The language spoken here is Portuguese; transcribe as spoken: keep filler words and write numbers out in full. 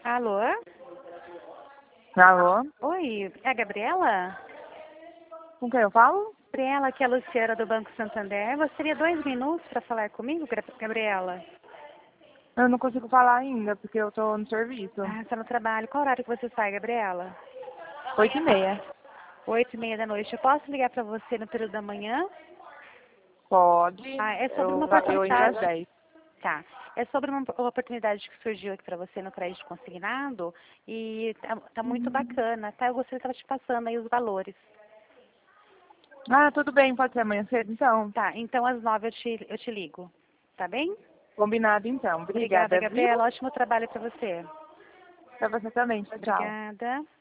Alô? Alô? Oi, é a Gabriela? Com quem eu falo? Gabriela, aqui é a Luciana do Banco Santander. Você teria dois minutos para falar comigo, Gra- Gabriela? Eu não consigo falar ainda, porque eu tô no serviço. Ah, está no trabalho. Qual horário que você sai, Gabriela? Oito e meia. Oito e meia da noite. Eu posso ligar para você no período da manhã? Pode. Ah, é sobre uma Eu, eu entro às oportunidade. dez. Tá. É sobre uma uma oportunidade que surgiu aqui para você no crédito consignado e tá, tá muito bacana, tá? Eu gostaria que ela te passando aí os valores. Ah, tudo bem, pode ser amanhã cedo, então. Tá, então às nove eu te, eu te ligo. Tá bem? Combinado, então. Obrigada, Obrigada, viu? Gabriela. Ótimo trabalho para você. Pra você também. Tchau, tchau. Obrigada.